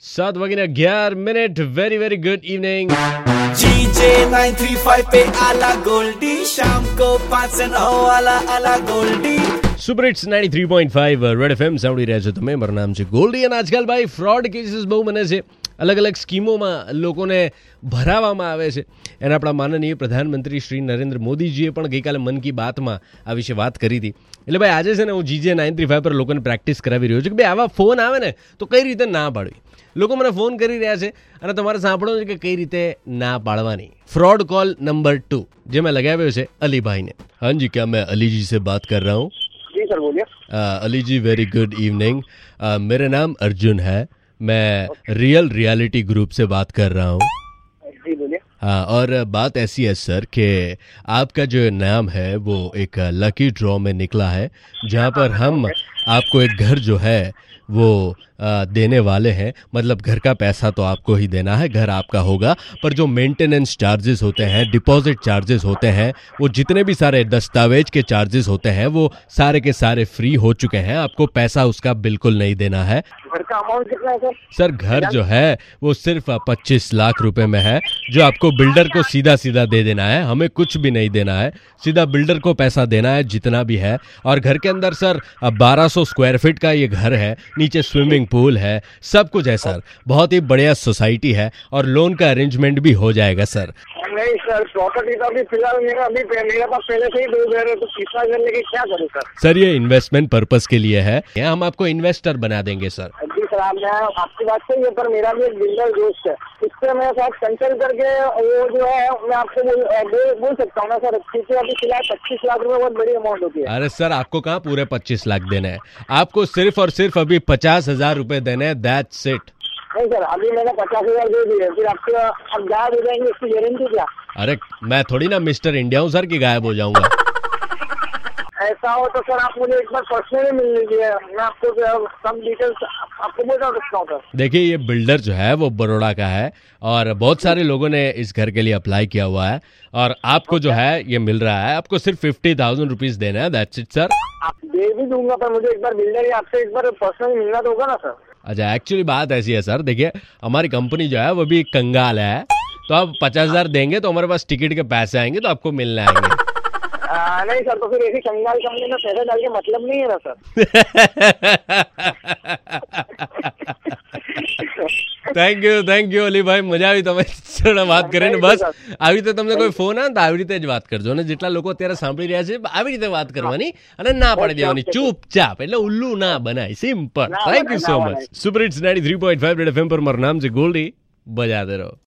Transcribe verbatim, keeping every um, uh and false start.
सात वागिने अग्यार minute very very good evening. GJ nine three five पे आला गोल्डी, शाम को पाँच से नौ वाला आला Goldie. Super hits ninety three point five Red FM સાંભળી રહ્યા છો તમે। મારું નામ છે ગોલ્ડી અને આજકાલ ભાઈ ફ્રોડ કેસીસ બહુ બને છે। અલગ અલગ સ્કીમોમાં લોકોને ભરાવવામાં આવે છે। એના આપણા માનનીય પ્રધાનમંત્રી શ્રી નરેન્દ્ર મોદીજીએ પણ ગઈકાલે મન કી બાતમાં આ વિશે વાત કરી હતી। એટલે ભાઈ આજે છે ને હું જીજે નાઇન થ્રી ફાઈવ પર લોકોને પ્રેક્ટિસ કરાવી રહ્યો છું કે ભાઈ આવા ફોન આવે ને તો કઈ રીતે ના પાડવી। લોકો મને ફોન કરી રહ્યા છે અને તમારે સાંભળવું છે કે કઈ રીતે ના પાડવાની। ફ્રોડ કોલ નંબર ટુ જે મેં લગાવ્યો છે અલીભાઈને। हाँ जी, क्या मैं अली जी से बात कर रहा हूँ? जी सर बोलिए। Ali ji very good evening. मेरा नाम अर्जुन है, मैं रियल रियलिटी ग्रुप से बात कर रहा हूँ। जी बोलिए। हाँ, और बात ऐसी है सर कि आपका जो नाम है वो एक लकी ड्रॉ में निकला है, जहाँ पर हम आपको एक घर जो है वो आ, देने वाले हैं। मतलब घर का पैसा तो आपको ही देना है, घर आपका होगा, पर जो मेंटेनेंस चार्जेस होते हैं, डिपॉजिट चार्जेस होते हैं, वो जितने भी सारे दस्तावेज के चार्जेस होते हैं वो सारे के सारे फ्री हो चुके हैं। आपको पैसा उसका बिल्कुल नहीं देना है। घर का अमाउंट कितना है सर? सर घर जो है वो सिर्फ पच्चीस लाख रुपए में है, जो आपको बिल्डर को सीधा सीधा दे देना है। हमें कुछ भी नहीं देना है, सीधा बिल्डर को पैसा देना है जितना भी है। और घर के अंदर सर बारह सौ स्क्वायर फीट का ये घर है, नीचे स्विमिंग पूल है, सब कुछ है सर। बहुत ही बढ़िया सोसाइटी है और लोन का अरेंजमेंट भी हो जाएगा सर। नहीं सर, प्रॉपर्टी तो अभी फिलहाल मेरा अभी मेरे पास पहले से ही दो घर है, तो तीसरा घर लेके क्या करूँ सर? सर ये इन्वेस्टमेंट पर्पस के लिए है, हम आपको इन्वेस्टर बना देंगे सर। जी सर, आप मैं आपकी बात सही है, पर मेरा भी एक बिल्डर दोस्त है, इससे मैं साथ कंसल्ट करके वो जो है मैं आपको बोल, बोल सकता हूँ ना सर, क्योंकि अभी फिलहाल पच्चीस लाख रुपए बहुत बड़ी अमाउंट होती है। अरे सर आपको कहाँ पूरे पच्चीस लाख देने हैं, आपको सिर्फ और सिर्फ अभी पचास हजार रुपए देने हैं, दैट्स इट। नहीं सर, अभी मैंने पचास हजार दे दिए, फिर आपके अब गायब हो जाएंगे, इसकी गारंटी क्या? अरे मैं थोड़ी ना मिस्टर इंडिया हूँ सर कि गायब हो जाऊंगा। ऐसा हो तो सर आप मुझे एक बार पर्सनली मिल लीजिए, मैं आपको सब डिटेल्स आपको बता सकता हूँ सर। देखिए ये बिल्डर जो है वो बड़ौदा का है और बहुत सारे लोगों ने इस घर के लिए अप्लाई किया हुआ है, और आपको जो है ये मिल रहा है, आपको सिर्फ फिफ्टी थाउजेंड रुपीज देना है, दैट्स इट सर। आप दे भी दूंगा, पर मुझे एक बार बिल्डर या आपसे एक बार पर्सनली मिलना तो होगा ना सर। अच्छा, एक्चुअली बात ऐसी है सर, देखिए हमारी कंपनी जो है वो भी कंगाल है, तो आप पचास हजार देंगे तो हमारे पास टिकट के पैसे आएंगे तो आपको मिलने आएंगे। आ, नहीं सर, तो फिर ऐसी कंगाल कंपनी में पैसे डाल के मतलब नहीं है ना sir. Thank you thank you Ali ભાઈ, મજા આવી તમે જોડે વાત કરીને। બસ આવી રીતે તમને કોઈ ફોન આવે તો આવી રીતે જ વાત કરજો, અને જેટલા લોકો અત્યારે સાંભળી રહ્યા છે આવી રીતે વાત કરવાની અને ના પાડી દેવાની ચૂપચાપ, એટલે ઉલ્લુ ના બનાય, simple. Thank you so much. Super hits ninety three point five Red FM પર મારું નામ છે ગોલ્ડી, બજાતે રહો।